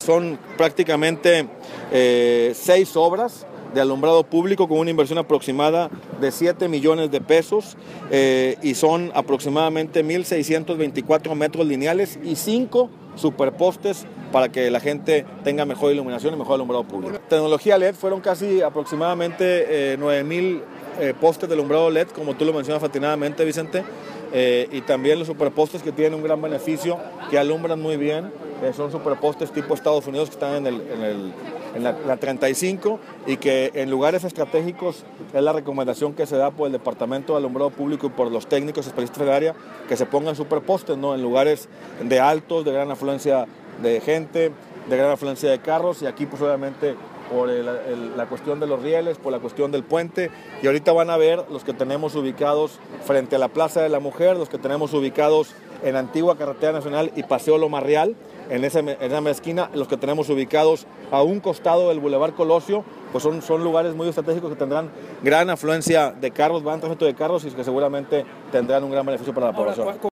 son prácticamente 6 obras de alumbrado público con una inversión aproximada de 7 millones de pesos y son aproximadamente 1,624 metros lineales y 5 superpostes para que la gente tenga mejor iluminación y mejor alumbrado público. Tecnología LED fueron casi aproximadamente 9,000 postes de alumbrado LED, como tú lo mencionas atinadamente, Vicente, y también los superpostes que tienen un gran beneficio, que alumbran muy bien, son superpostes tipo Estados Unidos que están en la 35 y que en lugares estratégicos es la recomendación que se da por el Departamento de Alumbrado Público y por los técnicos especialistas del área, que se pongan superpostes, ¿no?, en lugares de altos, de gran afluencia de gente, de gran afluencia de carros, y aquí pues obviamente por la cuestión de los rieles, por la cuestión del puente, y ahorita van a ver los que tenemos ubicados frente a la Plaza de la Mujer, los que tenemos ubicados en Antigua Carretera Nacional y Paseo Loma Real, en esa esquina, los que tenemos ubicados a un costado del Boulevard Colosio, pues son lugares muy estratégicos que tendrán gran afluencia de carros, gran tránsito de carros y que seguramente tendrán un gran beneficio para la población.